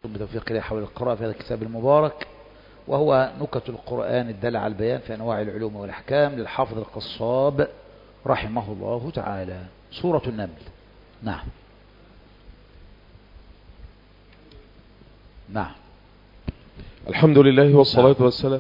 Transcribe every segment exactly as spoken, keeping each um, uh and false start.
بتوفيق الله حول القراءة في هذا الكتاب المبارك، وهو نكت القرآن الدالة على البيان في أنواع العلوم والأحكام للحافظ القصاب رحمه الله تعالى. سورة النمل. نعم نعم الحمد لله والصلاة نعم. والسلام.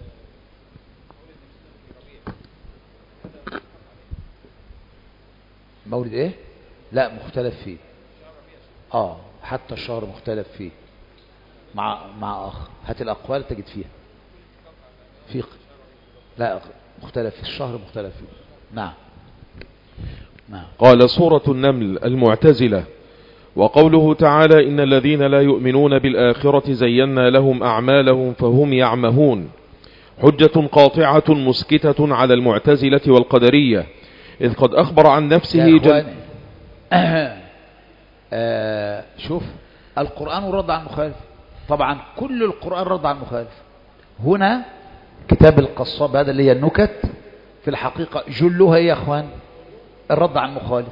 مولد ايه؟ لا مختلف فيه. اه حتى الشهر مختلف فيه مع مع اخ. هات الاقوال تجد فيها في لا مختلف في الشهر مختلف فيه. نعم نعم. قال سورة النمل المعتزلة. وقوله تعالى إن الذين لا يؤمنون بالآخرة زينا لهم أعمالهم فهم يعمهون، حجة قاطعة مسكتة على المعتزلة والقدرية، إذ قد أخبر عن نفسه جل آه آه شوف القرآن رد على المخالف. طبعا كل القرآن رد على المخالف. هنا كتاب القصاب هذا اللي هي النكت في الحقيقة جلها يا أخوان الرد على المخالف.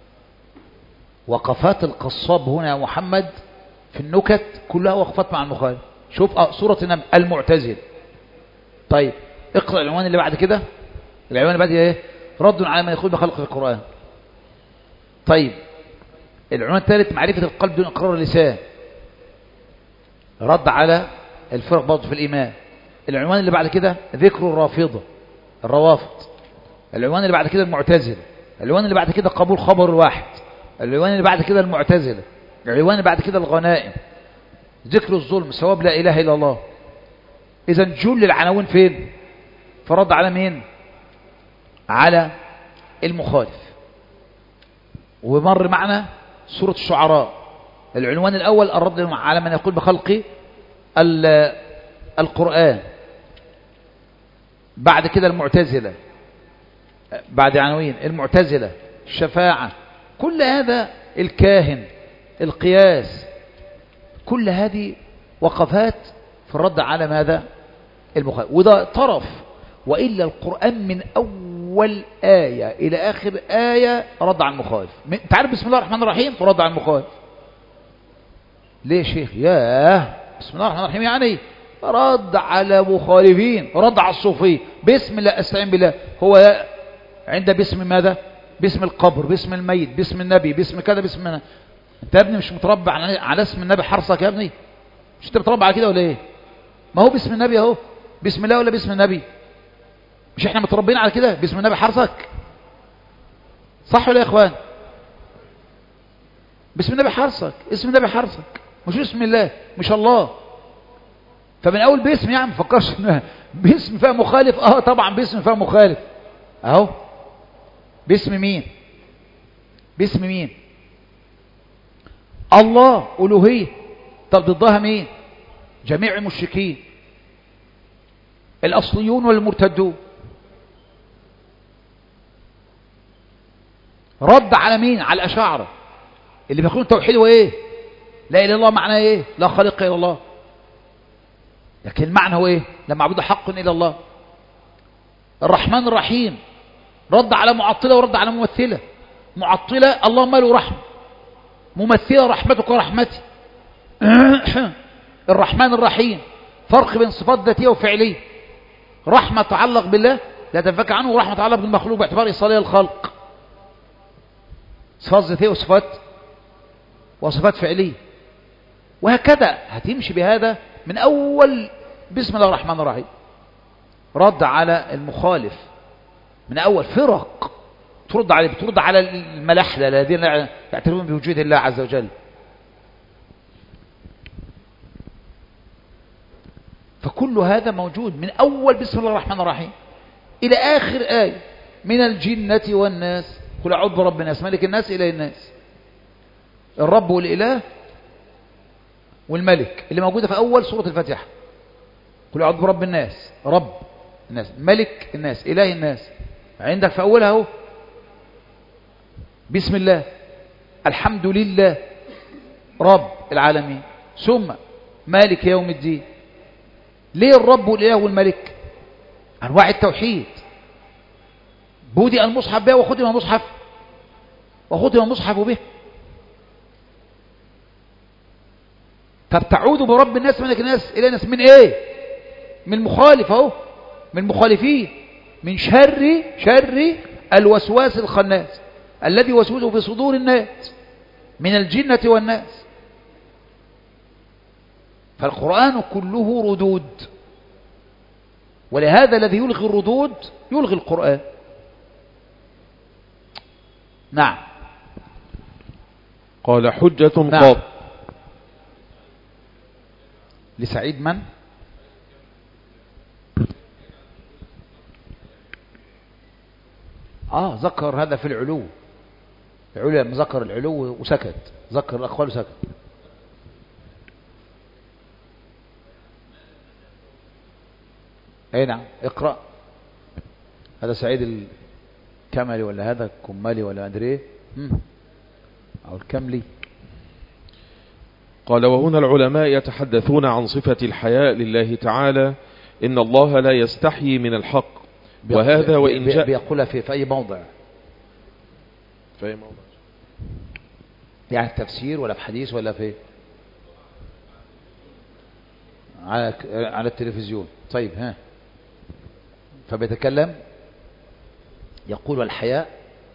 وقفات القصاب هنا يا محمد في النكت كلها وقفات مع المخالف. شوف آه سورة النمل المعتزل. طيب اقرأ العنوان اللي بعد كده. العنوان اللي بعد ايه؟ رد على من يقول بخلق في القرآن. طيب العنوان الثالث معرفة القلب دون إقرار اللسان، رد على الفرق برضه في الإيمان. العنوان اللي بعد كده ذكر الرافضة الروافض. العنوان اللي بعد كده المعتزلة. العنوان اللي بعد كده قبول خبر الواحد. العنوان اللي بعد كده المعتزلة. العنوان اللي بعد كده الغنائم. ذكر الظلم ثواب لا إله إلا الله. إذا جل العناوين فين؟ فرد على مين؟ على المخالف. ومر معنا سورة الشعراء. العنوان الأول الرد على من يقول بخلق القرآن. بعد كده المعتزلة. بعد عناوين المعتزلة الشفاعة. كل هذا الكاهن القياس. كل هذه وقفات في الرد على ماذا؟ المخالف. وده طرف. وإلا القرآن من أول آية إلى آخر آية رد على المخالف. تعرف بسم الله الرحمن الرحيم رد على المخالف. ليه شيخ؟ ياه بسم الله الرحمن الرحيم يعني رد على مخالفين، رد على الصوفية. بسم الله استعين بالله. هو عند باسم ماذا؟ باسم القبر، باسم الميت، باسم النبي، باسم كذا، باسم أنا. انت يا ابني مش متربع على اسم النبي حرصك يا ابني؟ مش انت متربع على كده ولا ايه؟ ما هو باسم النبي اهو. بسم الله ولا باسم النبي؟ مش احنا متربين على كده؟ باسم النبي حرصك صح ولا يا اخوان؟ باسم النبي حرصك، اسم النبي حرصك، مش اسم الله، مش الله. فمن اول باسم يعني مفكرش باسم فيها مخالف. اه طبعا باسم فيها مخالف اهو. باسم مين؟ باسم مين؟ الله ألوهية. طب ضدها مين؟ جميع المشركين الأصليون والمرتدون. رد على مين؟ على الأشاعرة اللي بيقولون التوحيد وايه؟ لا اله الا الله. معناه ايه؟ لا خالق الا الله. لكن المعنى هو ايه؟ لا معبود حق الا الله. الرحمن الرحيم رد على معطلة ورد على ممثلة. معطلة الله ما له رحمة، ممثلة رحمتك ورحمتي. الرحمن الرحيم فرق بين صفات ذاتية وفعلية. رحمة تعلق بالله لا تنفك عنه، ورحمة تعلق بالمخلوق باعتبار إيصالية الخلق. صفات ذاتية وصفات وصفات فعلية، وهكذا هتمشي بهذا من أول بسم الله الرحمن الرحيم. رد على المخالف من أول فرق ترد عليه، بترد على الملاحدة الذين يعترفون بوجود الله عز وجل. فكل هذا موجود من أول بسم الله الرحمن الرحيم إلى آخر آية. من الجنة والناس قل أعوذ برب الناس ملك الناس إله الناس. الرب والإله والملك اللي موجودة في أول سورة الفاتحة. قل أعوذ برب الناس، رب الناس، ملك الناس، إله الناس. عندك في أولها هو بسم الله، الحمد لله رب العالمين، ثم مالك يوم الدين. ليه الرب والإله والملك؟ أنواع التوحيد. بودي المصحف به وختم المصحف وختم المصحف به. طب تعوذ برب الناس ملك الناس إلى ناس من إيه؟ من مخالف أهو، من مخالفين، من شر شر الوسواس الخناس الذي يوسوس في صدور الناس من الجنة والناس. فالقرآن كله ردود، ولهذا الذي يلغي الردود يلغي القرآن. نعم. قال حجة نعم. قاط لسعيد من؟ آه ذكر هذا في العلو، العلو لما ذكر العلو وسكت، ذكر الأقوال وسكت. أي نعم اقرأ. هذا سعيد الكملي ولا هذا الكمالي ولا أدري إيه أو الكملي. قال وهنا العلماء يتحدثون عن صفة الحياء لله تعالى، إن الله لا يستحيي من الحق. وهذا وإن جاء بيقولها في, في أي موضع، في أي موضع يعني التفسير ولا في حديث ولا في على على التلفزيون. طيب ها، فبيتكلم يقول الحياء.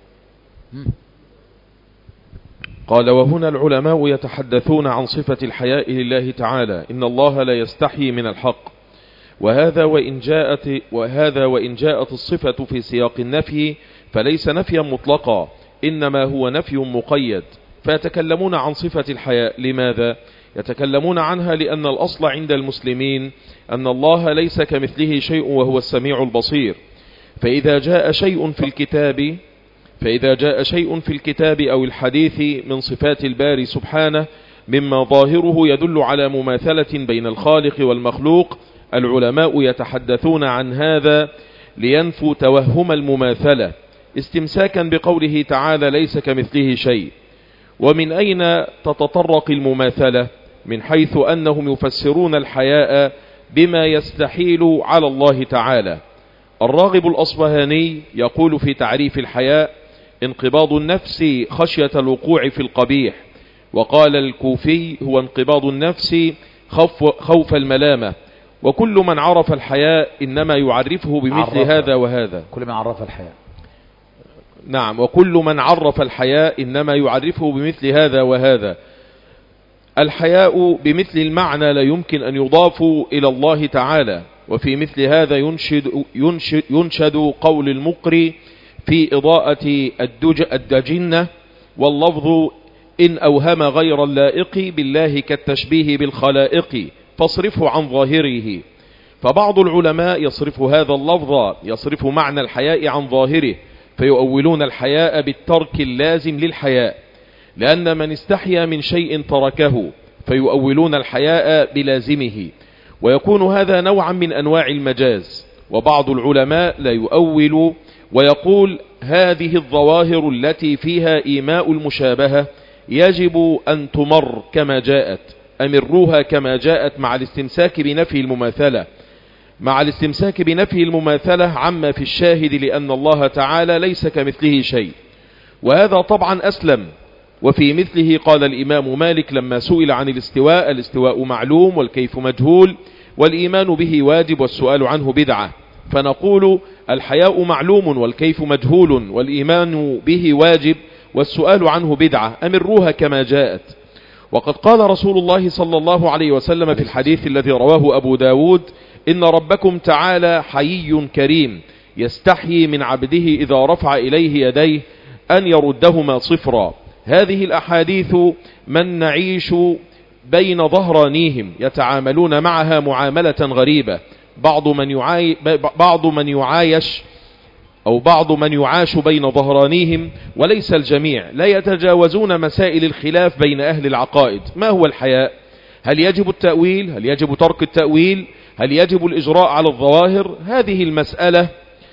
قال وهنا العلماء يتحدثون عن صفة الحياء لله تعالى، إن الله لا يستحيي من الحق. وهذا وإن جاءت وهذا وإن جاءت الصفة في سياق النفي فليس نفيا مطلقا، إنما هو نفي مقيد. فيتكلمون عن صفة الحياء. لماذا؟ يتكلمون عنها لأن الأصل عند المسلمين أن الله ليس كمثله شيء وهو السميع البصير. فإذا جاء شيء في الكتاب فإذا جاء شيء في الكتاب أو الحديث من صفات الباري سبحانه مما ظاهره يدل على مماثلة بين الخالق والمخلوق، العلماء يتحدثون عن هذا لينفوا توهم المماثلة، استمساكا بقوله تعالى ليس كمثله شيء. ومن أين تتطرق المماثلة؟ من حيث أنهم يفسرون الحياء بما يستحيل على الله تعالى. الراغب الأصبهاني يقول في تعريف الحياء انقباض النفس خشية الوقوع في القبيح. وقال الكوفي هو انقباض النفس خوف, خوف الملامة. وكل من عرف الحياء إنما يعرفه بمثل عرف. هذا وهذا. كل من عرف الحياء. نعم. وكل من عرف الحياء إنما يعرفه بمثل هذا وهذا. الحياء بمثل المعنى لا يمكن أن يضاف إلى الله تعالى. وفي مثل هذا ينشد, ينشد, ينشد قول المقري في إضاءة الدجنة، واللفظ إن أوهم غير اللائق بالله كالتشبيه بالخلائق فاصرفه عن ظاهره. فبعض العلماء يصرف هذا اللفظ يصرف معنى الحياء عن ظاهره، فيؤولون الحياء بالترك اللازم للحياء، لأن من استحيا من شيء تركه، فيؤولون الحياء بلازمه، ويكون هذا نوعا من أنواع المجاز. وبعض العلماء لا يؤول ويقول هذه الظواهر التي فيها إيماء المشابهة يجب أن تمر كما جاءت، أمروها كما جاءت مع الاستمساك بنفي المماثلة مع الاستمساك بنفي المماثلة عما في الشاهد، لأن الله تعالى ليس كمثله شيء. وهذا طبعا أسلم. وفي مثله قال الإمام مالك لما سئل عن الاستواء: الاستواء معلوم والكيف مجهول، والإيمان به واجب والسؤال عنه بدعة. فنقول الحياء معلوم والكيف مجهول والإيمان به واجب والسؤال عنه بدعة، أمروها كما جاءت. وقد قال رسول الله صلى الله عليه وسلم في الحديث الذي رواه أبو داود: إن ربكم تعالى حيي كريم يستحيي من عبده إذا رفع إليه يديه أن يردهما صفرا. هذه الأحاديث من نعيش بين ظهرانيهم يتعاملون معها معاملة غريبة، بعض من يعاي بعض من يعايش أو بعض من يعاش بين ظهرانيهم، وليس الجميع، لا يتجاوزون مسائل الخلاف بين أهل العقائد. ما هو الحياء؟ هل يجب التأويل؟ هل يجب ترك التأويل؟ هل يجب الإجراء على الظواهر؟ هذه المسألة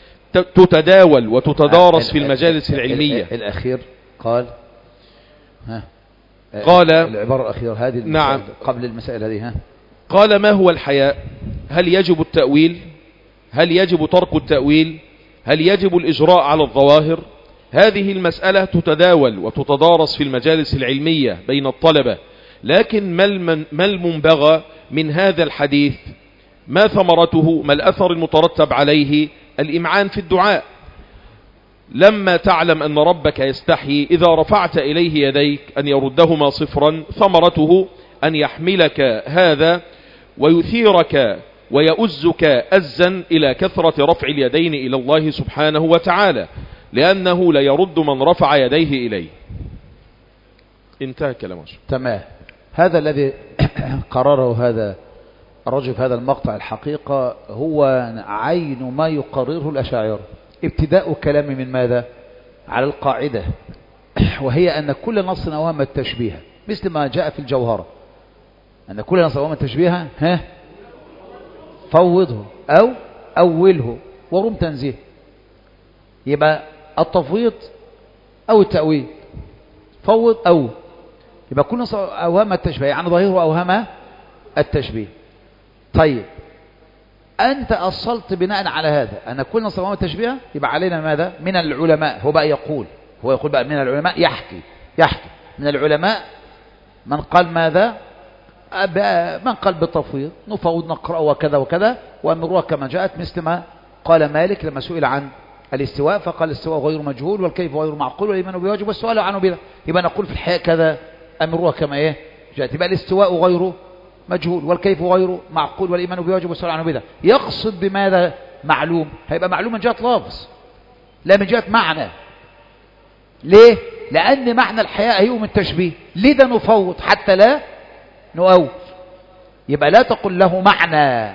تتداول وتتدارس في المجالس العلمية. الأخير قال ها قال العبارة الأخيرة هذه نعم قبل المسائل هذه ها قال: ما هو الحياء؟ هل يجب التأويل؟ هل يجب ترك التأويل؟ هل يجب الإجراء على الظواهر؟ هذه المسألة تتداول وتتدارس في المجالس العلمية بين الطلبة، لكن ما المنبغى من هذا الحديث؟ ما ثمرته؟ ما الأثر المترتب عليه؟ الإمعان في الدعاء. لما تعلم أن ربك يستحي إذا رفعت إليه يديك أن يردهما صفرا، ثمرته أن يحملك هذا ويثيرك ويؤزك أزا إلى كثرة رفع اليدين إلى الله سبحانه وتعالى، لأنه لا يرد من رفع يديه إليه. انتهى كلامه. تمام. هذا الذي قرره هذا الرجل في هذا المقطع الحقيقة هو عين ما يقرره الأشاعرة. ابتداء كلامي من ماذا؟ على القاعدة، وهي أن كل نص أوهم التشبيه، مثل ما جاء في الجوهرة أن كل نص أوهم التشبيه ها فوضه أو أوله ورم تنزيه. يبقى التفويض أو التأويل، فوض أو، يبقى كل نص أوهم التشبيه يعني ظاهره أوهم التشبيه. طيب أنت أصلت بناء على هذا أن كل نص أوهم التشبيه، يبقى علينا ماذا؟ من العلماء، هو بقى يقول هو يقول بقى من العلماء، يحكي يحكي من العلماء من قال ماذا؟ من قال بالتفويض، نفوض نقرأ وكذا وكذا وأمروها كما جاءت، مثل ما قال مالك لما سئل عن الاستواء فقال الاستواء غير مجهول والكيف غير معقول والإيمان بواجب والسؤال عنه بلا. يبقى نقول في الحياة كذا أمروها كما إيه جاءت. يبقى الاستواء غير مجهول والكيف غير معقول والإيمان بواجب والسؤال عنه بلا. يقصد بماذا معلوم؟ هيبقى معلوم من جهة لفظ لا من جهة معنى. ليه؟ لأن معنى الحياة هي من تشبيه، لذا نفوض حتى لا نؤول. يبقى لا تقل له معنى.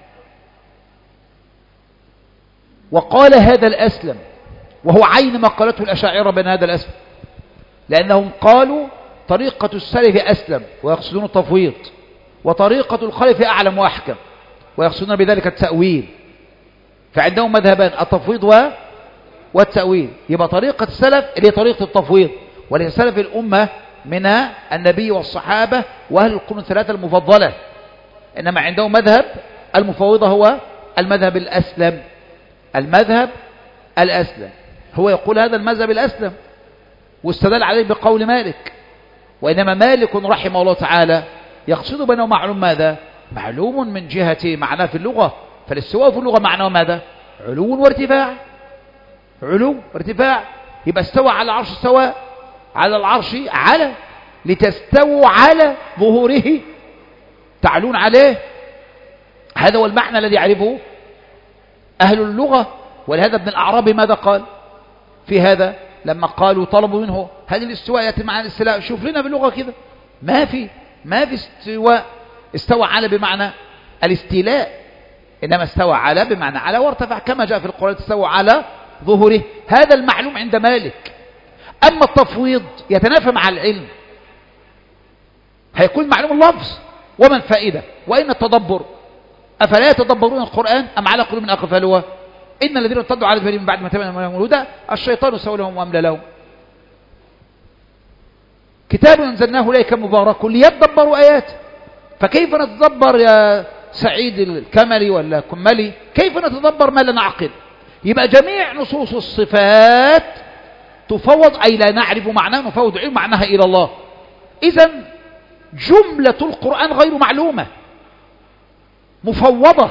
وقال هذا الأسلم، وهو عين ما قالته الأشاعرة بين هذا الأسلم، لأنهم قالوا طريقة السلف أسلم ويقصدون التفويض، وطريقة الخلف أعلم وأحكم ويقصدون بذلك التأويل. فعندهم مذهبان، التفويض والتأويل. يبقى طريقة السلف اللي هي طريقة التفويض، وليس سلف الأمة من النبي والصحابة وأهل القرون الثلاثة المفضلة، إنما عندهم مذهب المفوضة هو المذهب الأسلم. المذهب الأسلم هو يقول هذا المذهب الأسلم، واستدل عليه بقول مالك. وإنما مالك رحمه الله تعالى يقصد بأنه معلوم ماذا؟ معلوم من جهة معناه في اللغة. فالاستواء في اللغة معناه ماذا؟ علو وارتفاع. علو وارتفاع. يبقى استوى على العرش، استوى على العرش على، لتستووا على ظهوره تعلون عليه. هذا هو المعنى الذي يعرفه أهل اللغة. ولهذا ابن الأعرابي ماذا قال في هذا لما قالوا طلبوا منه هذه الاستواء يأتي معنى الاستلاء؟ شوف لنا باللغة كده، ما في ما في استواء. استوى على بمعنى الاستيلاء، إنما استوى على بمعنى على وارتفع كما جاء في القرآن استوى على ظهوره. هذا المعلوم عند مالك. أما التفويض يتنافى مع العلم، هيكون معلوم اللفظ وما الفائدة وإن التدبر؟ أفلا يتدبرون القرآن أم على قلوب أقفالها؟ إن الذين ارتدوا على أدبارهم من بعد ما تبين لهم الهدى الشيطان سول لهم وأملى لهم. كتاب أنزلناه إليك مبارك ليدبروا آياته. فكيف نتدبر يا سعيد الكملي ولا كملي؟ كيف نتدبر ما لا نعقل؟ يبقى جميع نصوص الصفات تفوض، أي لا نعرف معناه نفوض علم معناها إلى الله. إذن جملة القرآن غير معلومة، مفوضة،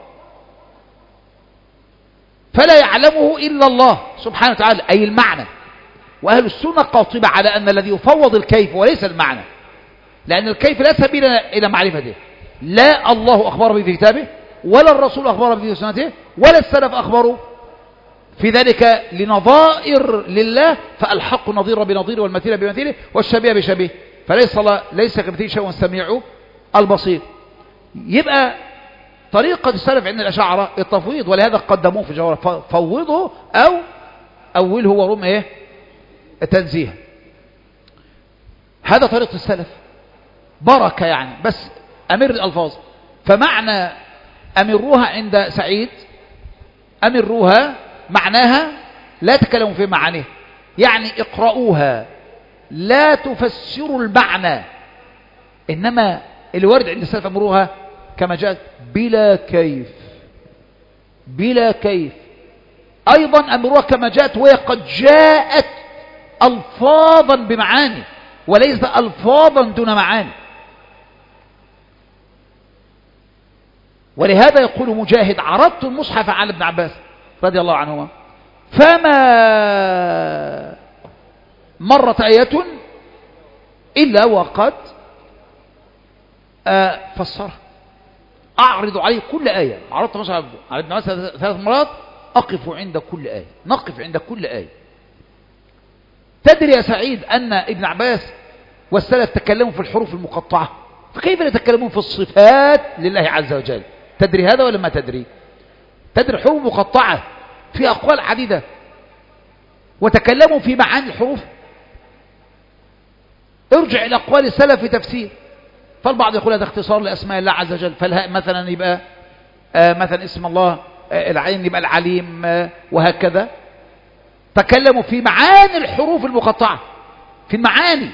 فلا يعلمه إلا الله سبحانه وتعالى، أي المعنى. وأهل السنة قاطبة على أن الذي يفوض الكيف وليس المعنى، لأن الكيف لا سبيل إلى معرفته. لا الله أخبر به في كتابه، ولا الرسول أخبر به في سنته، ولا السلف أخبروا في ذلك لنظائر لله، فالحق نظير بنظير والمثيل بمثيله والشبيه بشبيه، فليس ليس كمثيل شيء سميع البصير. يبقى طريقة السلف عند الأشاعرة التفويض، ولهذا قدموه في جوهرة فوضه أو أوله ورم إيه تنزيه. هذا طريقة السلف بركة يعني، بس أمر الألفاظ. فمعنى أمروها عند سعيد، أمروها معناها لا تكلموا في معانيه، يعني اقرأوها لا تفسروا المعنى، إنما الورد عند السلف أمروها كما جاءت بلا كيف. بلا كيف أيضا أمروها كما جاءت، وهي قد جاءت ألفاظا بمعاني وليس ألفاظا دون معاني. ولهذا يقول مجاهد: عرضت المصحف على ابن عباس رضي الله عنهما فما مرت آية إلا وقد آه فسرها. أعرض عليه كل آية. عرضت المصحف على ابن عباس ثلاث مرات، أقف عند كل آية، نقف عند كل آية. تدري يا سعيد أن ابن عباس والسلف تكلموا في الحروف المقطعة، فكيف يتكلمون في الصفات لله عز وجل؟ تدري هذا ولا ما تدري؟ تدري حروف مقطعة في أقوال عديدة، وتكلموا في معاني الحروف. ارجع إلى أقوال السلف في تفسير، فالبعض يقول هذا اختصار لأسماء الله عز وجل، فالهاء مثلا يبقى آه مثلا اسم الله، آه العين يبقى العليم، آه وهكذا. تكلموا في معاني الحروف المقطعة، في المعاني.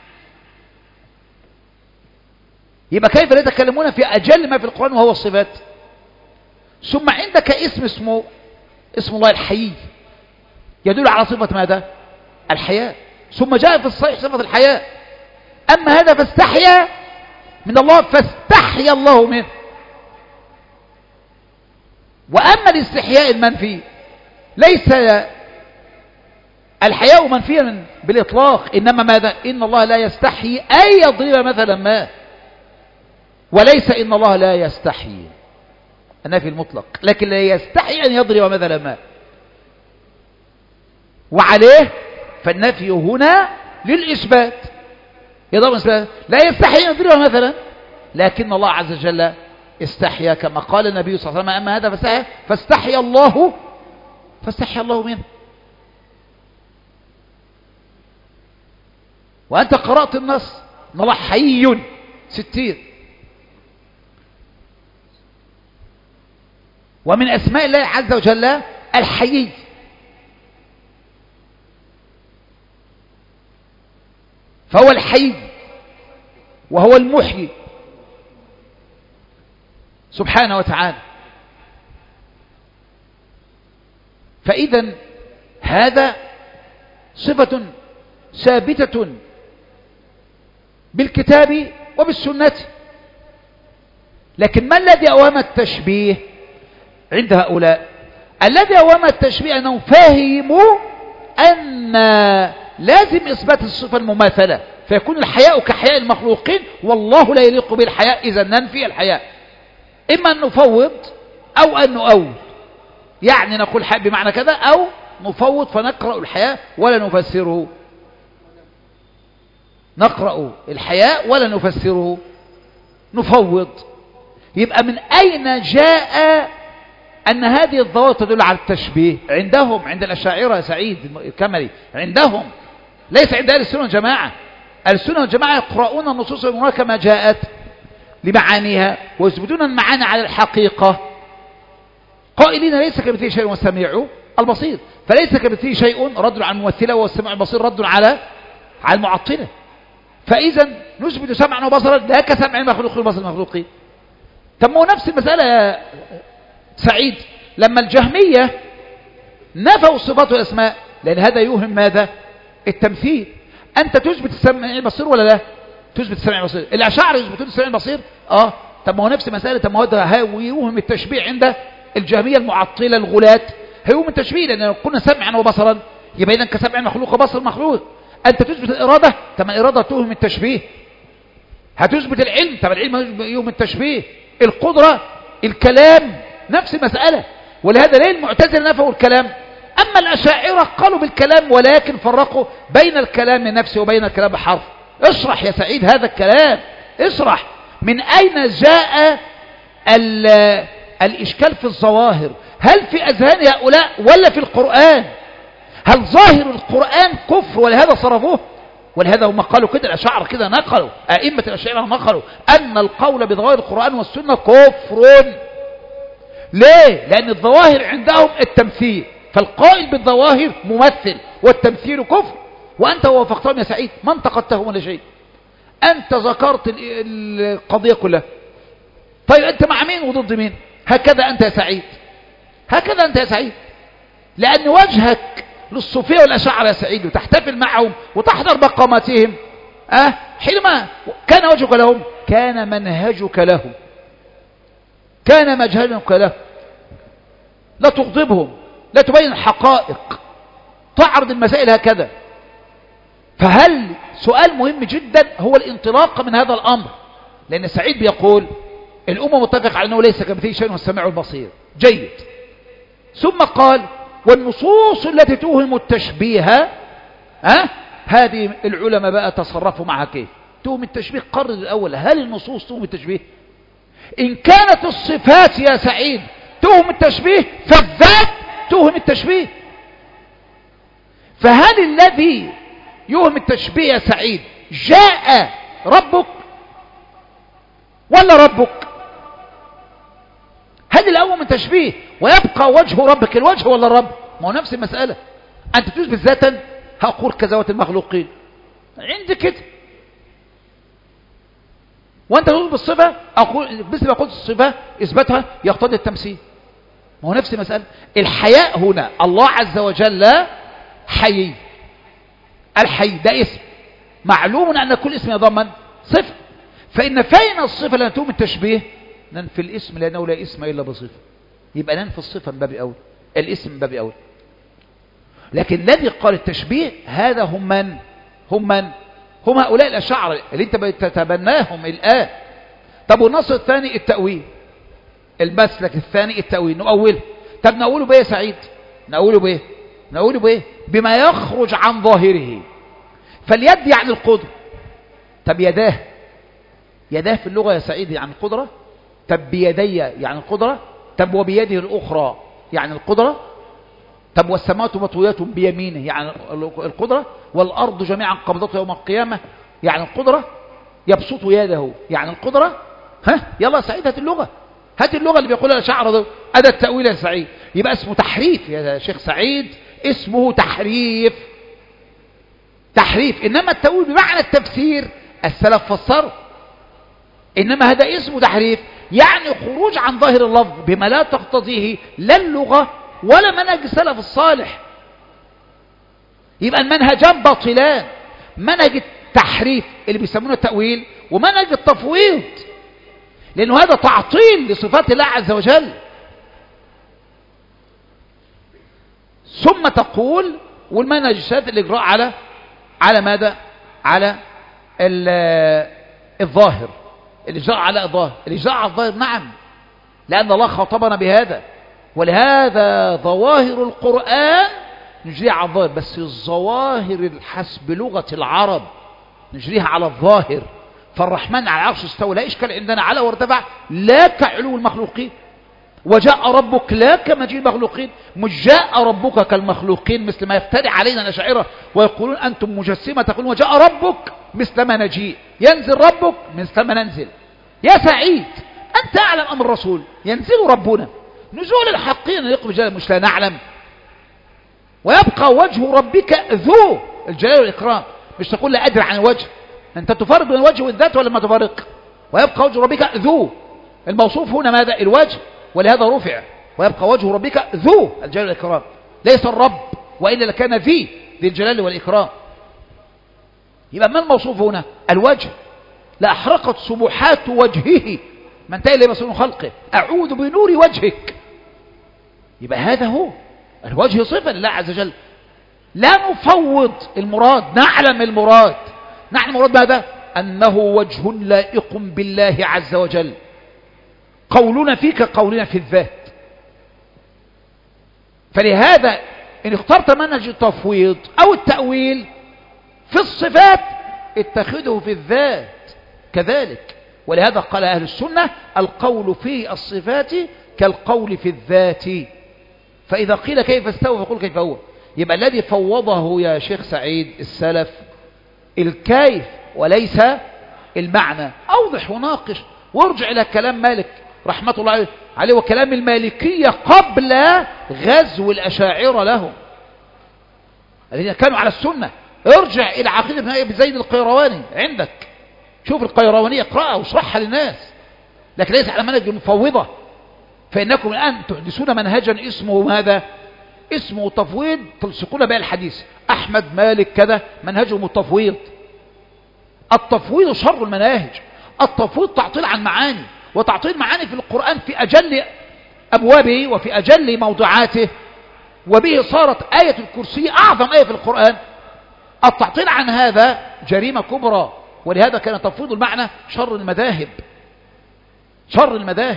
يبقى كيف لا يتكلمون في أجل ما في القرآن وهو الصفات؟ ثم عندك اسم اسمه اسم الله الحي، يدل على صفة ماذا؟ الحياة. ثم جاء في الصحيح صفة الحياة. أما هذا فاستحيا من الله فاستحيا الله منه. وأما الاستحياء المنفي ليس الحياء منفيا من بالإطلاق، إنما ماذا؟ إن الله لا يستحي أن يضرب مثلا ما، وليس إن الله لا يستحي النفي المطلق، لكن لا يستحي أن يضرب مثلا ما. وعليه فالنفي هنا للإثبات، يضرب مثلا لا يستحي أن يضرب مثلا، لكن الله عز وجل استحيا كما قال النبي صلى الله عليه وسلم: أما هذا فاستحيا فاستحيا الله فاستحيا الله منه. وأنت قرأت النص إن الله حي ستير، ومن أسماء الله عز وجل الحيي. فهو الحي وهو المحيي سبحانه وتعالى. فإذا هذا صفة ثابتة بالكتاب وبالسنة. لكن ما الذي أوهم التشبيه عند هؤلاء؟ الذي أوهم التشبيه أنهم فهموا أن لازم إثبات الصفة المماثلة، فيكون الحياء كحياء المخلوقين والله لا يليق بالحياء، إذا ننفي الحياء، إما أن نفوض أو أن نؤول، يعني نقول حياء بمعنى كذا، أو نفوض فنقرأ الحياء ولا نفسره، نقرأ الحياء ولا نفسره، نفوض. يبقى من أين جاء أن هذه الضوابط تدل على التشبيه عندهم؟ عند الأشاعرة سعيد الكمري، عندهم، ليس عند أهل السنة والجماعة. أهل السنة والجماعة يقرؤون النصوص المراد كما جاءت لمعانيها ويثبتون المعاني على الحقيقة، قائلين ليس كمثله شيء والسميع البصير. فليس كمثله شيء رد على الممثلة، والسميع البصير رد على على المعطلة. فإذا نثبت سمعا وبصرا لا كسمع المخلوق وبصر المخلوقين. طب ما هو نفس المسألة يا سعيد لما الجهمية نفوا الصفات والأسماء، لأن هذا يوهم ماذا؟ التمثيل. أنت تثبت السمع البصير ولا لا؟ تثبت السمع البصير. الأشاعرة يثبتون السمع البصير، اه طب ما هو نفس مسألة. طب ما هو ده يوهم التشبيه عند الجهمية المعطلة الغلاة، هيوهم التشبيه، لأن لو قلنا سمعا وبصرا يبقى إذا كسمع مخلوق وبصر مخلوق. أنت تثبت الإرادة، طب الإرادة توهم التشبيه. هتثبت العلم، طب العلم يوهم التشبيه. القدرة، الكلام، نفس المسألة. ولهذا ليه المعتزلة نفوا الكلام؟ أما الأشاعرة قالوا بالكلام ولكن فرقوا بين الكلام نفسه وبين الكلام بحرف. اشرح يا سعيد هذا الكلام، اشرح من أين جاء الإشكال في الظواهر؟ هل في أذهان هؤلاء ولا في القرآن؟ هل ظاهر القرآن كفر ولهذا صرفوه؟ ولهذا هم قالوا كده، الأشاعرة كده نقلوا، أئمة الأشاعرة نقلوا أن القول بظواهر القرآن والسنة كفر. ليه؟ لأن الظواهر عندهم التمثيل، فالقائل بالظواهر ممثل والتمثيل كفر. وأنت وافقتهم يا سعيد، ما انتقدتهم ولا شيء، أنت ذكرت القضية كلها. طيب أنت مع مين وضد مين؟ هكذا أنت يا سعيد، هكذا أنت يا سعيد، لأن وجهك للصوفية والأشاعرة يا سعيد وتحتفل معهم وتحضر مقاماتهم، أه؟ حينما كان وجهك لهم كان منهجك لهم. كان مجهلك له، لا تغضبهم، لا تبين الحقائق، تعرض المسائل هكذا. فهل سؤال مهم جدا هو الانطلاق من هذا الأمر، لأن سعيد بيقول الأمة متفق على أنه ليس كمثله شيء والسميع البصير. جيد. ثم قال والنصوص التي توهم التشبيه، ها هذه العلماء بقى تصرفوا معها كيف توهم التشبيه. قرر الأول، هل النصوص توهم التشبيه؟ إن كانت الصفات يا سعيد توهم التشبيه فالذات توهم التشبيه. فهل الذي يوهم التشبيه يا سعيد جاء ربك ولا ربك؟ هل الأول من تشبيه ويبقى وجه ربك الوجه ولا الرب؟ ما هو نفس المسألة. أنت تثبت ذاتا هقول كذوات المخلوقين عندك كده، وأنت تثبت بالصفة أقول مثل ما قلت الصفة إثباتها يقتضي التمثيل. ما هو نفس المسألة. الحياء هنا الله عز وجل حي، الحي ده اسم معلوم أن كل اسم يضمن صفة، فإن فين الصفة لأن توم التشبيه ننفي الاسم لأنه لا اسم إلا بصفة، يبقى ننفي الصفة من باب أول، الاسم من باب أول. لكن الذي قال التشبيه هذا هم من هم من هم هؤلاء الأشاعرة اللي انت بتتبناهم الآن. طب والنص الثاني التأويل، المسلك الثاني التأويل، نؤوله. طب نقوله بإيه يا سعيد؟ نقوله بإيه؟ نقوله بإيه؟ بما يخرج عن ظاهره. فاليد يعني القدرة. طب يداه، يداه في اللغة يا سعيد يعني القدرة. طب بيدي يعني القدرة. طب وبيده الأخرى يعني القدرة. طب والسماوات مطويات بيمينه يعني القدرة. والأرض جميعا قبضته يوم القيامة يعني القدرة. يبسط يده يعني القدرة. ها يلا يا سعيد هات اللغة، هات اللغة اللي بيقولها الأشاعرة ده. أدى التأويل يا سعيد يبقى اسمه تحريف يا شيخ سعيد، اسمه تحريف. تحريف. إنما التأويل بمعنى التفسير السلف فسره، إنما هذا اسمه تحريف، يعني خروج عن ظاهر اللفظ بما لا تقتضيه لا اللغة ولا منهج السلف الصالح. يبقى المنهجان باطلان، منهج التحريف اللي بيسمونه التأويل ومنهج التفويض، لأنه هذا تعطيل لصفات الله عز وجل. ثم تقول والمنهج الثالث الإجراء على على ماذا؟ على الظاهر، الإجراء على الظاهر. الإجراء على الظاهر نعم، لأن الله خاطبنا بهذا، ولهذا ظواهر القرآن نجريها على الظاهر، بس الظواهر حسب لغة العرب نجريها على الظاهر. فالرحمن على العرش استوى لا إشكال عندنا على وارتفع لا كعلو المخلوقين، وجاء ربك لا كمجيء المخلوقين، مش جاء ربك كالمخلوقين مثل ما يفتري علينا الأشاعرة ويقولون أنتم مجسمة، تقولون وجاء ربك مثل ما نجيء، ينزل ربك مثل ما ننزل. يا سعيد أنت أعلم أم الرسول؟ ينزل ربنا نزول الحقين يقف جلاله مش لا نعلم. ويبقى وجه ربك ذو الجلال والإكرام، مش تقول لا أدري عن الوجه، أنت تفرق بين الوجه والذات ولا ما تفرق؟ ويبقى وجه ربك ذو، الموصوف هنا ماذا؟ الوجه، ولهذا رفع. ويبقى وجه ربك ذو الجلال والإكرام، ليس الرب، وإلا لكان ذي ذي الجلال والإكرام. يبقى ما الموصوف هنا؟ الوجه. لأحرقت سبحات وجهه من تألي مسؤول خلقه، أعوذ بنور وجهك. يبقى هذا هو الوجه، صفة لله عز وجل. لا نفوض المراد، نعلم المراد. نعلم المراد ماذا؟ أنه وجه لائق بالله عز وجل، قولنا فيه كقولنا في الذات. فلهذا إن اخترت منهج التفويض أو التأويل في الصفات اتخذه في الذات كذلك. ولهذا قال أهل السنة القول في الصفات كالقول في الذات، فإذا قيل كيف استوى فقل كيف هو. يبقى الذي فوضه يا شيخ سعيد السلف الكيف وليس المعنى. أوضح وناقش وارجع إلى كلام مالك رحمة الله عليه وكلام المالكية قبل غزو الأشاعرة لهم الذين كانوا على السنة. ارجع إلى عقيدة ابن أبي زيد القيرواني عندك، شوف القيروانية اقرأها واشرحها للناس، لكن ليس على منهج المفوضة. فإنكم الآن تحدثون منهجا اسمه ماذا؟ اسمه تفويض، تلصقون بها الحديث. أحمد مالك كذا منهجهم التفويض. التفويض شر المناهج، التفويض تعطيل عن معاني، وتعطيل معاني في القرآن في أجل أبوابه وفي أجل موضوعاته، وبه صارت آية الكرسي أعظم آية في القرآن. التعطيل عن هذا جريمة كبرى، ولهذا كان تفويض المعنى شر المذاهب، شر المذاهب.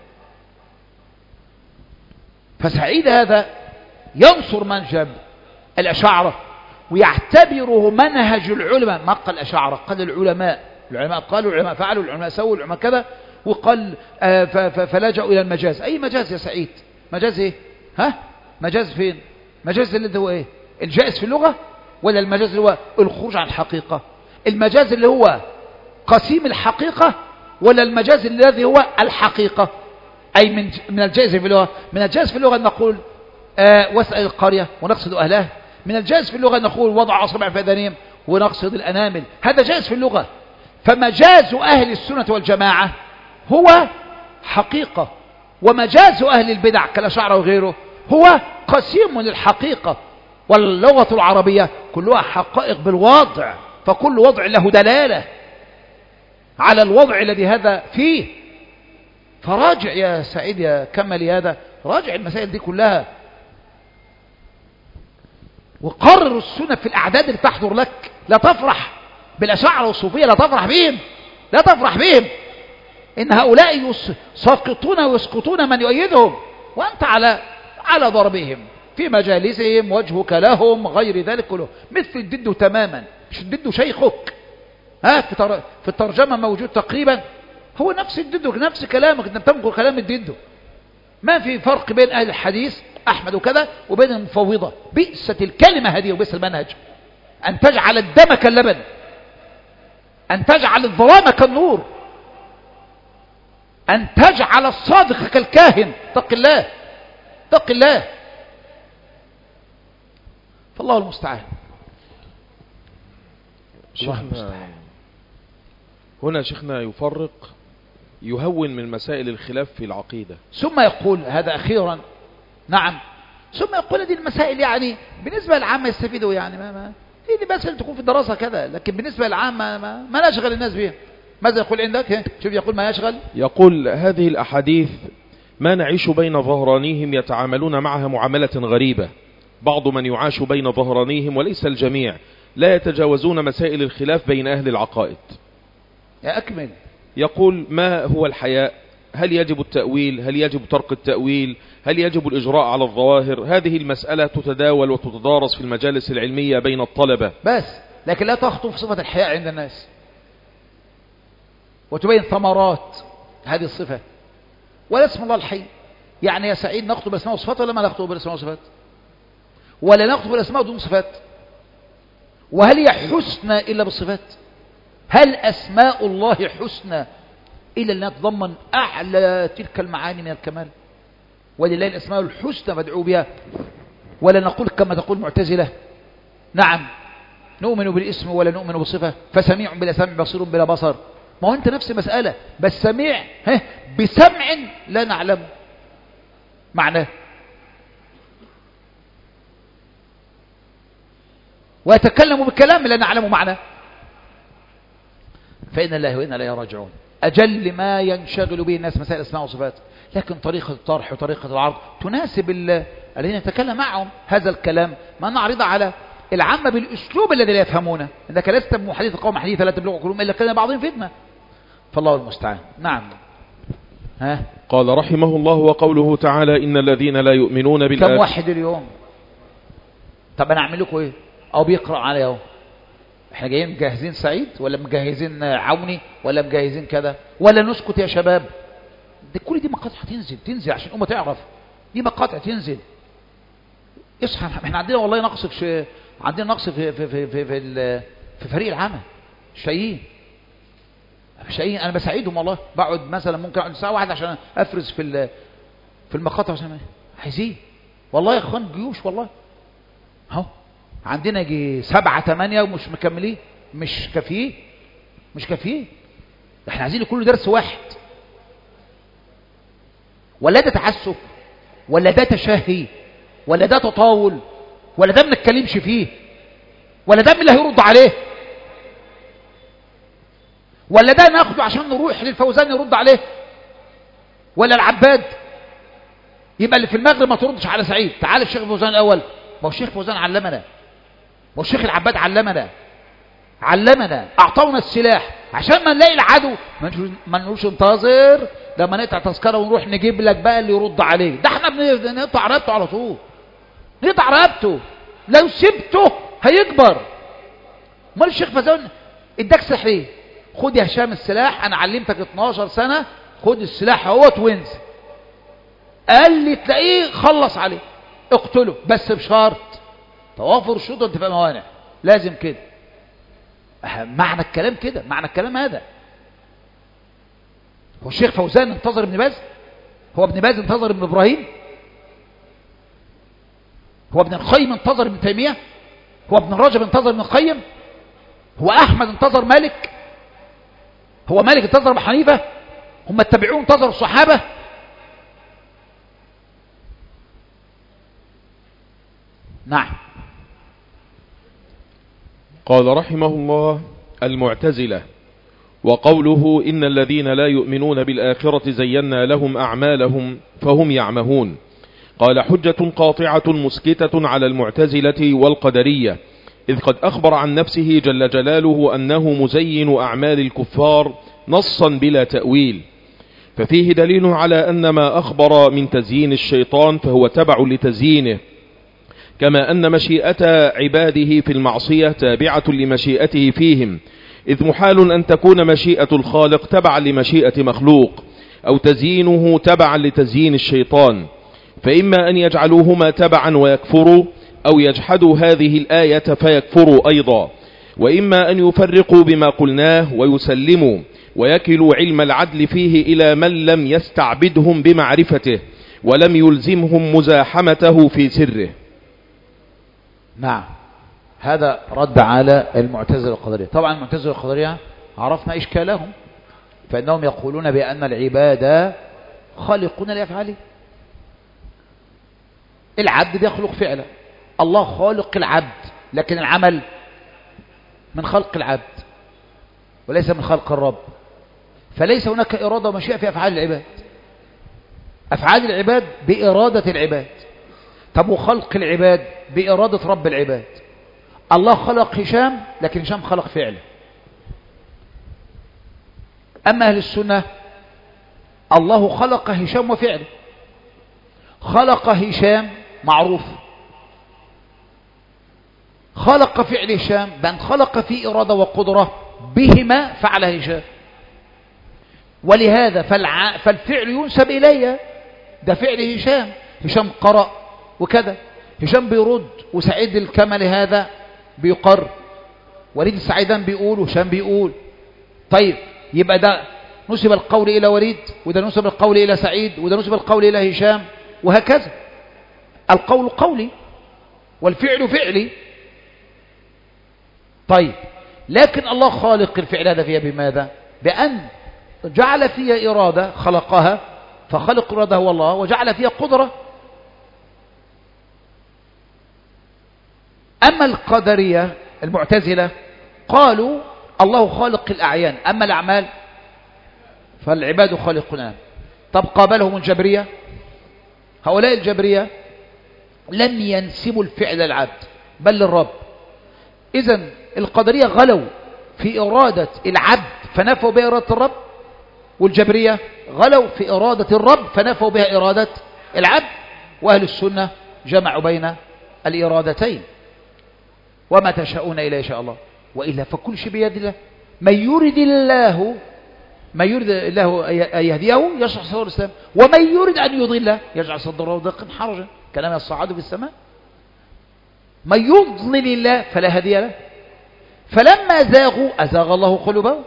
فسعيد هذا ينصر منهج الأشاعرة ويعتبره منهج العلماء. ما قال الأشاعرة، قال العلماء، العلماء قالوا، العلماء فعلوا، العلماء سووا، العلماء كذا، وقال آه فلجأوا إلى المجاز. أي مجاز يا سعيد؟ مجاز إيه؟ ها؟ مجاز فين؟ مجاز اللي هو إيه؟ الجائز في اللغة، ولا المجاز اللي هو الخروج عن الحقيقة؟ المجاز اللي هو قسيم الحقيقة، ولا المجاز الذي هو الحقيقة؟ أي من من الجائز في اللغة. من الجائز في اللغة أن نقول آه واسأل القرية ونقصد أهلها. من الجائز في اللغة أن نقول وضع أصابع في أذانهم ونقصد الأنامل. هذا جائز في اللغة. فمجاز أهل السنة والجماعة هو حقيقة، ومجاز أهل البدع كالأشاعرة وغيره هو قسيم للحقيقة. واللغة العربية كلها حقائق بالوضع، فكل وضع له دلالة على الوضع الذي هذا فيه. فراجع يا سعيد يا كمل هذا، راجع المسائل دي كلها، وقرر السنة في الأعداد اللي تحضر لك. لا تفرح بالأشاعرة والصوفية، لا تفرح بهم، لا تفرح بهم. إن هؤلاء ساقطون ويسقطون من يؤيدهم، وأنت على على ضربهم في مجالسهم، وجهك لهم، غير ذلك كله. مثل الدد تماما، مش الدد شيخك، ها في, تر... في الترجمة موجود تقريبا، هو نفس الدد، نفس كلامك، انت بتنقل كلام الدد. ما في فرق بين أهل الحديث أحمد وكذا وبين المفوضة. بئست الكلمة هذه وبئس المنهج، أن تجعل الدم كاللبن، أن تجعل الظلام كالنور، أن تجعل الصادق كالكاهن. اتق الله، اتق الله. فالله المستعان. شيخنا هنا شيخنا يفرق، يهون من مسائل الخلاف في العقيدة، ثم يقول هذا أخيرا، نعم، ثم يقول هذه المسائل يعني بالنسبة للعامة يستفيدوا، يعني ما ما هي دي مسألة تكون في الدراسة كذا، لكن بالنسبة للعامة ما, ما نشغل الناس بها. ماذا يقول عندك؟ شوف يقول ما يشغل، يقول هذه الأحاديث ما نعيش بين ظهرانيهم يتعاملون معها معاملة غريبة. بعض من يعاش بين ظهرانيهم وليس الجميع لا يتجاوزون مسائل الخلاف بين أهل العقائد. يا أكمل. يقول ما هو الحياء؟ هل يجب التأويل؟ هل يجب ترك التأويل؟ هل يجب الإجراء على الظواهر؟ هذه المسألة تتداول وتتدارس في المجالس العلمية بين الطلبة بس، لكن لا تخطف صفة الحياء عند الناس وتبين ثمرات هذه الصفة. ولا اسم الله الحي. يعني يا سعيد نخطب بالاسماء والصفات ولا ما نخطب بالاسماء والصفات؟ ولا نخطب بالاسماء دون صفات؟ وهل هي حسنى إلا بالصفات؟ هل أسماء الله حسنى إلا أنها تضمن أعلى تلك المعاني من الكمال؟ ولله الأسماء الحسنى فادعوا بها. ولا نقول كما تقول معتزلة، نعم نؤمن بالاسم ولا نؤمن بالصفة، فسميع بلا سمع، بصير بلا بصر. ما هو أنت نفس المسألة، بس سميع بسمع لا نعلم معناه، ويتكلم بكلام لا نعلم معناه. فإن الله وإنا إليه راجعون. أجل ما ينشغل به الناس مسائل الأسماء والصفات، لكن طريقة الطرح وطريقة العرض تناسب الذين نتكلم معهم هذا الكلام، ما نعرض على العامة بالأسلوب الذي لا يفهمونه. إنك لست بحديث قوم حديثا لا تبلغ كلهم إلا كان بعضهم فتنة. فالله المستعان. نعم. ها؟ قال رحمه الله وقوله تعالى إن الذين لا يؤمنون بالآخرة. كم واحد اليوم؟ طب أنا أعمل لكم إيه؟ أو بيقرأ عليه أهو. احنا جايين مجهزين سعيد ولا مجهزين عوني ولا مجهزين كذا، ولا نسكت يا شباب؟ دي كل دي مقاطع تنزل تنزل عشان الأمة تعرف، دي مقاطع تنزل. اصحى، احنا عندنا والله نقص في عندنا نقص في في في في, في, في فريق العمل. شيئين شيئين انا بساعدهم والله، بقعد مثلا ممكن اقعد ساعه واحده عشان افرز في في المقاطع. عايزين والله يا اخوان جيوش والله اهو، عندنا يجي سبعة ثمانية ومش مكملين، مش كافيين مش كافيين. احنا عايزين كل درس واحد. ولا ده تعسف، ولا ده تشهي، ولا ده تطاول، ولا ده ما نتكلمش فيه، ولا ده من اللي هيرد عليه، ولا ده ناخده عشان نروح للفوزان يرد عليه. ولا العباد؟ يبقى اللي في المغرب ما تردش على سعيد، تعال الشيخ فوزان الأول. ما هو الشيخ فوزان علمنا، ما هو الشيخ العباد علمنا علمنا أعطونا السلاح عشان ما نلاقي العدو ما نقولش انتظر لما نقطع تذكرة ونروح نجيب لك بقى اللي يرد عليك. ده احنا بنقطع رقبته على طول، نقطع رقبته، لو سبته هيكبر. امال الشيخ فوزان اداك سلاح ليه؟ خد يا هشام السلاح، انا علمتك اتناشر سنة، خد السلاح اهوت وانزل. قال لي تلاقيه خلص عليه اقتله، بس بشرط توافر الشروط وانتفاء موانع، لازم كده. معنى الكلام كده، معنى الكلام هذا. هو الشيخ فوزان انتظر ابن باز؟ هو ابن باز انتظر ابن ابراهيم؟ هو ابن القيم انتظر ابن تيمية؟ هو ابن رجب انتظر ابن القيم؟ هو احمد انتظر مالك؟ هو مالك انتظر ابو حنيفة؟ هم التابعون انتظروا الصحابة؟ نعم. قال رحمه الله: المعتزلة. وقوله إن الذين لا يؤمنون بالآخرة زينا لهم أعمالهم فهم يعمهون. قال: حجة قاطعة مسكتة على المعتزلة والقدرية، إذ قد أخبر عن نفسه جل جلاله أنه مزين أعمال الكفار نصا بلا تأويل، ففيه دليل على أن ما أخبر من تزيين الشيطان فهو تبع لتزيينه، كما أن مشيئة عباده في المعصية تابعة لمشيئته فيهم، إذ محال أن تكون مشيئة الخالق تبعا لمشيئة مخلوق، أو تزيينه تبعا لتزيين الشيطان، فإما أن يجعلوهما تبعا ويكفروا، أو يجحدوا هذه الآية فيكفروا أيضا، وإما أن يفرقوا بما قلناه ويسلموا ويكلوا علم العدل فيه إلى من لم يستعبدهم بمعرفته ولم يلزمهم مزاحمته في سره. نعم، هذا رد على المعتزلة القدرية. طبعا المعتزلة القدرية عرفنا إشكالهم، فإنهم يقولون بأن العباد خالقون لأفعاله. العبد بيخلق فعلا، الله خالق العبد، لكن العمل من خلق العبد وليس من خلق الرب، فليس هناك إرادة ومشيئة في أفعال العباد. أفعال العباد بإرادة العباد. طب وخلق العباد بإرادة رب العباد. الله خلق هشام، لكن هشام خلق فعله. أما أهل السنة الله خلق هشام وفعله. خلق هشام معروف، خلق فعل هشام بأن خلق فيه إرادة وقدرة بهما فعل هشام، ولهذا فالع... فالفعل ينسب إليه، ده فعل هشام. هشام قرأ وكذا، هشام بيرد، وسعيد الكمل هذا بيقر، وليد السعيدان بيقول، وهشام بيقول. طيب يبقى ده نسب القول إلى وليد، وده نسب القول إلى سعيد، وده نسب القول إلى هشام، وهكذا. القول قولي والفعل فعلي. طيب لكن الله خالق الفعل هذا فيها بماذا؟ بأن جعل فيها إرادة خلقها، فخلق إرادة هو الله، وجعل فيها قدرة. أما القدرية المعتزلة قالوا الله خالق الأعيان، أما الأعمال فالعباد خالقنا. طب قابلهم الجبرية. هؤلاء الجبرية لم ينسبوا الفعل للعبد بل للرب. إذن القدرية غلوا في إرادة العبد فنفوا بها إرادة الرب، والجبرية غلوا في إرادة الرب فنفوا بها إرادة العبد. وأهل السنة جمعوا بين الإرادتين، وما تشاءون إلا إن شاء الله، وإلا فكل شيء بيد الله. من يريد الله من يريد الله أن يهديه يشرح صدره الإسلام، ومن يريد أن يضله يجعل صدره ضيقا حرجا كلام يصعد في السماء. من يضلل الله فلا هادي له، فلما زاغوا أزاغ الله قلوبهم.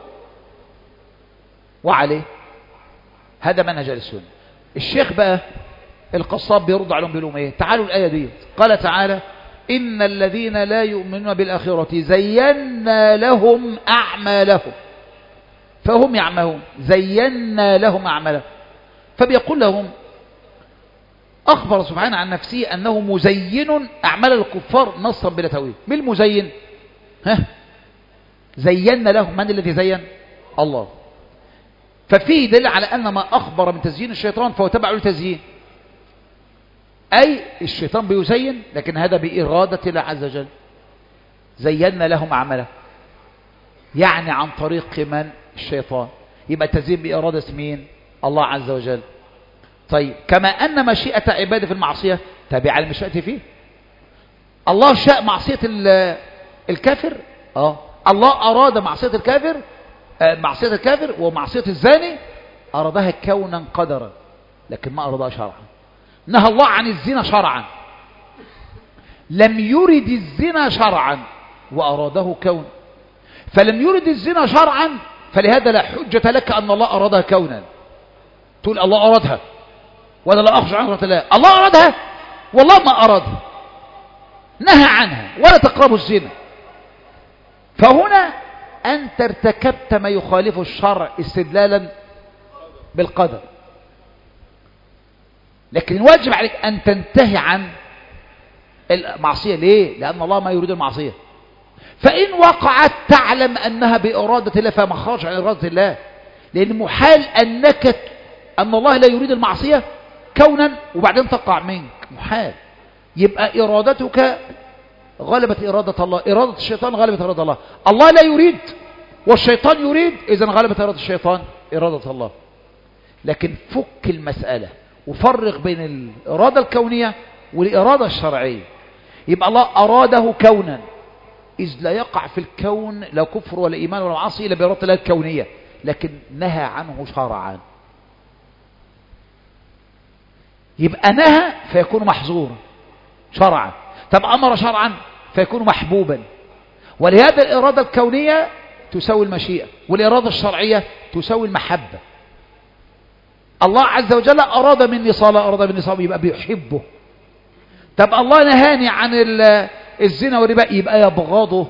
وعليه هذا منهج السنة. الشيخ بقى القصاب بيرد عليهم بيقول لهم ايه؟ تعالوا الآية دي، قال تعالى: إن الذين لا يؤمنون بالآخرة زينا لهم أعمالهم فهم يعمهون. زينا لهم أعمالهم، فبيقول لهم أخبر سبحانه عن نفسه أنه مزين أعمال الكفار نصا بلا تأويل. من المزين؟ ها؟ زينا لهم، من الذي زين؟ الله. ففيه دليل على أن ما أخبر من تزيين الشيطان فهو تبع له تزيين، أي الشيطان بيزين، لكن هذا بإرادة الله عز وجل. زينا لهم أعمالهم، يعني عن طريق من؟ الشيطان. يبقى التزيين بإرادة مين؟ الله عز وجل. طيب كما أن مشيئة عباده في المعصية تابعة لمشيئته فيه. الله شاء معصية الكافر، اه الله أراد معصية الكافر، آه معصية الكافر ومعصية الزاني أرادها كونا قدرا، لكن ما أرادها شرعا. نهى الله عن الزنا شرعا، لم يرد الزنا شرعا وأراده كونا. فلم يرد الزنا شرعا، فلهذا لا حجة لك أن الله أرادها كونا. تقول الله أرادها وأنا لا أخشى عن الله. الله أرادها والله ما أرادها، نهى عنها ولا تقربوا الزنا. فهنا أنت ارتكبت ما يخالف الشرع استدلالا بالقدر، لكن الواجب عليك أن تنتهي عن المعصية. ليه؟ لأن الله ما يريد المعصية. فإن وقعت تعلم أنها بإرادة الله، فما خرج عن إرادة الله، لأن محال أنك أن الله لا يريد المعصية كونا وبعدين تقع منك، محال. يبقى إرادتك غلبت إرادة الله، إرادة الشيطان غلبت إرادة الله. الله لا يريد والشيطان يريد، إذن غلبت إرادة الشيطان إرادة الله. لكن فك المسألة وفرق بين الإرادة الكونية والإرادة الشرعية. يبقى الله أراده كونا، إذ لا يقع في الكون لا كفر ولا إيمان ولا معصية إلا بإرادة الله الكونية، لكن نهى عنه شرعا. يبقى نهى فيكون محظورا شرعا، طب أمر شرعا فيكون محبوبا. ولهذا الإرادة الكونية تساوي المشيئة، والإرادة الشرعية تساوي المحبة. الله عز وجل أراد مني صلاة، أراد مني صلاة، يبقى بيحبه. طب الله نهاني عن الزنا والربا، يبقى يبغضه،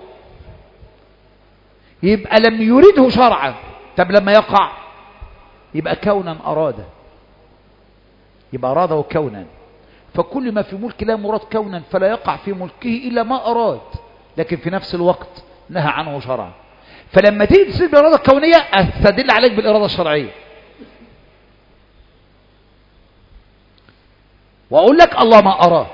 يبقى لم يريده شرعا. طب لما يقع يبقى كونا أراده، يبقى أراده كونا. فكل ما في ملك لا مراد كونا، فلا يقع في ملكه إلا ما أراد، لكن في نفس الوقت نهى عنه شرعا. فلما تيجي تصير بالإرادة الكونية أستدل عليك بالإرادة الشرعية، وأقول لك الله ما أراد.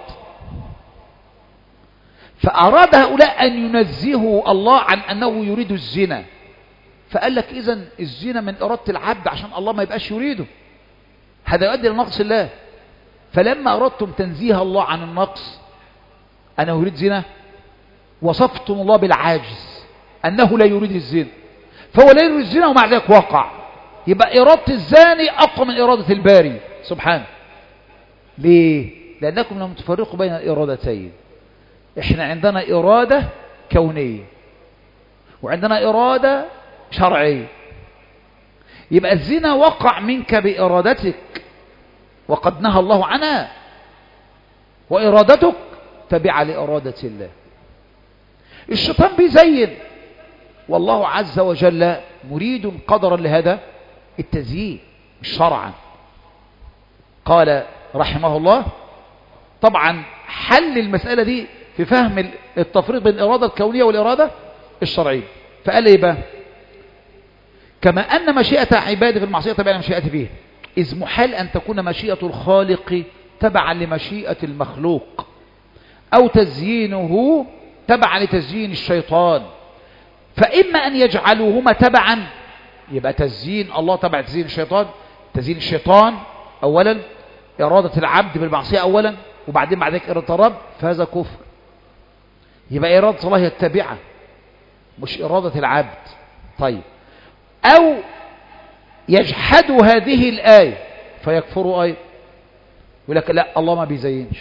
فأراد هؤلاء أن ينزهوا الله عن أنه يريد الزنا، فقال لك إذن الزنا من إرادة العبد عشان الله ما يبقاش يريده، هذا يؤدي لنقص الله. فلما أردتم تنزيه الله عن النقص أنه يريد زنا، وصفتم الله بالعاجز أنه لا يريد الزنا، فهو لا يريد الزنا ومع ذلك وقع. يبقى إرادة الزاني أقوى من إرادة الباري سبحانه. ليه؟ لأنكم لم تفرقوا بين الإرادتين. إحنا عندنا إرادة كونية وعندنا إرادة شرعية. يبقى الزنا وقع منك بإرادتك وقد نهى الله عنها، وإرادتك تبع لإرادة الله. الشيطان بيزين، والله عز وجل مريد قدرا لهذا التزيين شرعا. قال رحمه الله، طبعا حل المسألة دي في فهم التفريق بين الإرادة الكونية والإرادة الشرعية. فقال إيه بقى؟ كما أن مشيئة عباده في المعصية تبع لمشيئته فيه، إذ محال أن تكون مشيئة الخالق تبعا لمشيئة المخلوق، أو تزيينه تبعا لتزيين الشيطان. فإما أن يجعلوهما تبعا، يبقى تزيين الله تبع تزيين الشيطان، تزيين الشيطان أولا، إرادة العبد بالمعصية أولا، وبعدين بعد ذلك إرادة الرب، فهذا كفر. يبقى إرادة الله هي التابعة مش إرادة العبد. طيب، أو يجحدوا هذه الآية فيكفروا أيضا، يقول لك لا الله ما بيزينش،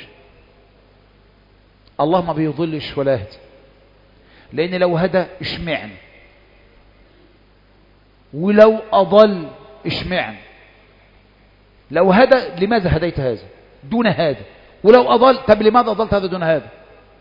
الله ما بيضلش ولا يهدي، لأن لو هدى اشمعنى، ولو أضل اشمعنى، لو هدى لماذا هديت هذا دون هذا، ولو أضل طب لماذا أضلت هذا دون هذا.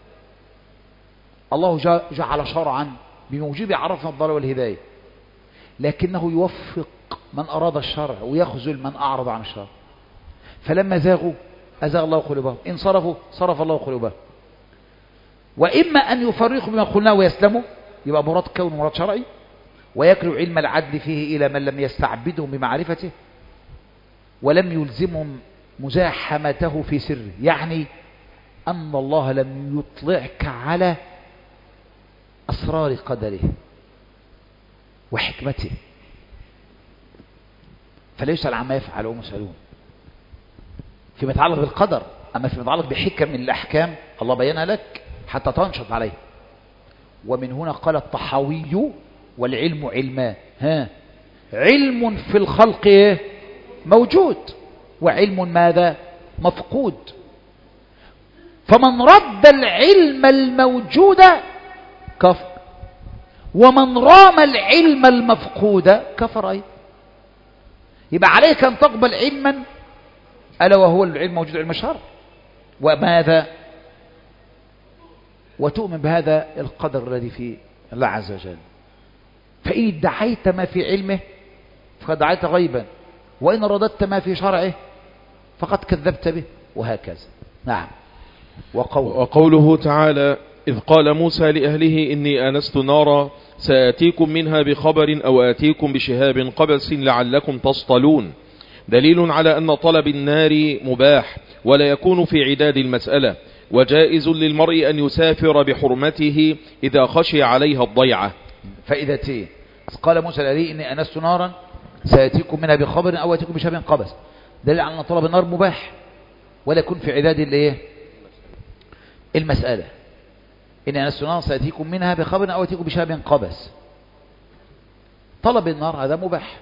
الله جعل شرعا بموجب عرفنا الضلال والهداية، لكنه يوفق من أراد الشرع ويخذل من أعرض عن الشرع. فلما زاغوا أزاغ الله قلوبهم، إن صرفوا صرف الله قلوبهم. وإما أن يفرقوا بما قلناه ويسلموا، يبقى مراد كون مراد شرعي، ويكل علم العدل فيه إلى من لم يستعبدهم بمعرفته ولم يلزمهم مزاحمته في سره، يعني أن الله لم يطلعك على أسرار قدره وحكمته، فلا يسأل عما يفعل وهم يسألون فيما يتعلق بالقدر. أما فيما يتعلق بحكم من الأحكام الله بينها لك حتى تنشط عليه. ومن هنا قال الطحاوي والعلم علمان، ها علم في الخلق إيه؟ موجود، وعلم ماذا؟ مفقود. فمن رد العلم الموجود كفر، ومن رام العلم المفقود كفر أيضا. يبقى عليك أن تقبل علما ألا وهو العلم موجود، علم الشرع، وماذا؟ وتؤمن بهذا القدر الذي في الله عز وجل. فإن ادعيت ما في علمه فقد دعيت غيبا، وإن رددت ما في شرعه فقد كذبت به، وهكذا. نعم. وقوله, وقوله تعالى: إذ قال موسى لأهله إني آنست نارا سآتيكم منها بخبر أو آتيكم بشهاب قبس لعلكم تصطلون، دليل على أن طلب النار مباح ولا يكون في عداد المسألة، وجائز للمرء أن يسافر بحرمته إذا خشي عليها الضيعة. فإذا قال موسى لأهله إني آنست نارا سآتيكم منها بخبر أو آتيكم بشهاب قبس، دليل على أن طلب النار مباح ولا يكون في عداد الايه المسألة. إن آنست نارا سآتيكم منها بخبر أو آتيكم بشهاب قبس، طلب النار هذا مباح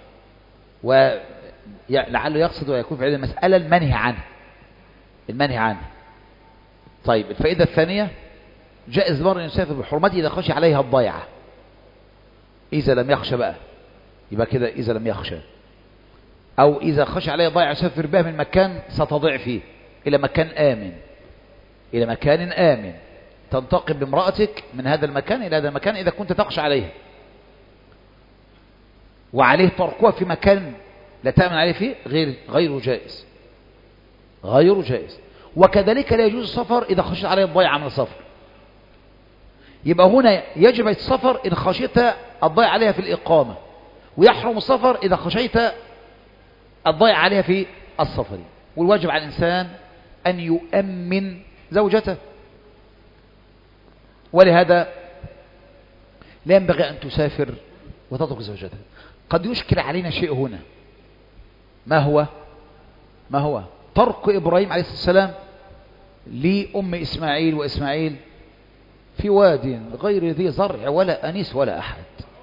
ولعله يقصد ويكون في عداد المسألة المنهي عنه المنهي عنه طيب. الفائدة الثانية: جائز المرء أن يسافر بحرمته إذا خشي عليها الضيعة. إذا لم يخشى بقى يبقى كده، إذا لم يخشى أو إذا خشي عليها الضيعة يسافر بها من مكان ستضيع فيه إلى مكان آمن إلى مكان آمن تنتقل بامرأتك من هذا المكان إلى هذا المكان إذا كنت تخشى عليها، وعليه تركها في مكان لا تأمن عليه فيه غير غير جائز غير جائز. وكذلك لا يجوز السفر إذا خشيت عليه الضيعة من السفر. يبقى هنا يجب السفر إذا خشيت الضيعة عليها في الإقامة، ويحرم السفر إذا خشيت الضيعة عليها في السفر. والواجب على الإنسان أن يؤمن زوجته، ولهذا لا ينبغي أن تسافر وتترك زوجته. قد يشكل علينا شيء هنا، ما هو ما هو ترك إبراهيم عليه السلام لأم إسماعيل وإسماعيل في واد غير ذي زرع ولا أنيس ولا أحد.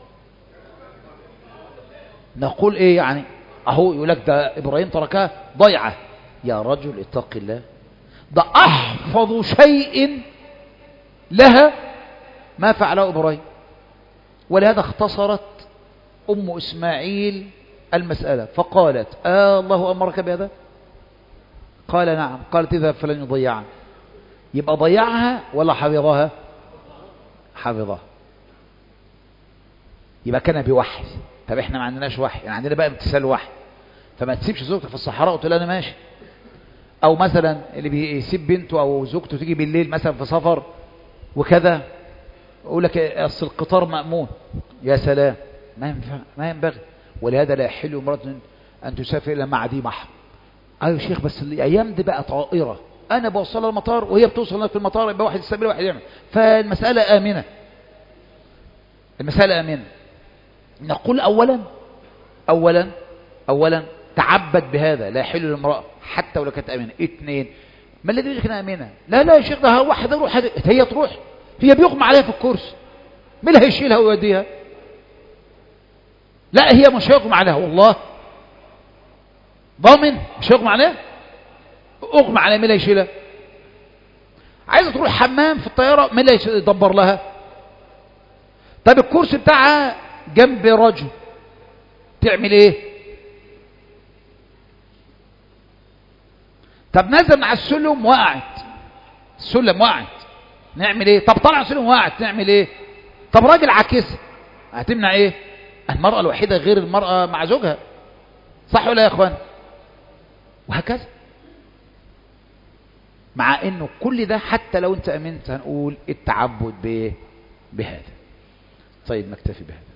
نقول إيه يعني؟ أهو يقول لك ده إبراهيم تركها ضيعة. يا رجل اتق الله، ده أحفظ شيء لها ما فعله إبراهيم. ولهذا اختصرت أم إسماعيل المسألة فقالت: آه الله أمرك بهذا؟ قال: نعم. قالت: اذهب فلن يضيعها. يبقى ضيعها ولا حفظها؟ حفظها. يبقى كان بوحي. طب احنا ما عندناش وحي، يعني عندنا بقى امتثال وحي. فما تسيبش زوجتك في الصحراء وتقول انا ماشي. او مثلا اللي بيسيب بنته او زوجته تيجي بالليل مثلا في سفر وكذا، يقول لك اصل القطار مأمون. يا سلام، ما ينفع، ما ينبغي. ولهذا لا يحل امرأة ان تسافر الا مع ذي محرم. ايوه يا شيخ، بس الايام دي بقى طائره، انا بوصلها المطار وهي بتوصل هناك في المطار، يبقى واحد يستقبل واحد يعمل، فالمساله امنه المساله امنه. نقول اولا اولا اولا تعبد بهذا، لا يحل للامراه حتى ولو كانت امنه. اثنين: ما الذي يقول لك انها امنه؟ لا لا يا شيخ، ده واحد يروح، هي تروح، هي بيغمى عليها في الكرسي، مين اللي هيشيلها ويوديها؟ لا هي مش هيغمى عليها، والله ضامن مش هيغمى عليها. اغمى عليها، مين اللي هيشيلها؟ عايزه تروح حمام في الطياره، مين اللي يدبر لها؟ طب الكرسي بتاعها جنب رجل، تعمل ايه؟ طب نزل مع السلم وقعت، السلم وقعت، نعمل ايه؟ طب طلع السلم وقعت، نعمل ايه؟ طب راجل عاكسها، هتمنع ايه؟ المرأة الوحيدة غير المرأة مع زوجها، صح ولا يا اخوان؟ وهكذا. مع انه كل ده حتى لو انت امنت هنقول التعبد بهذا. طيب نكتفي بهذا.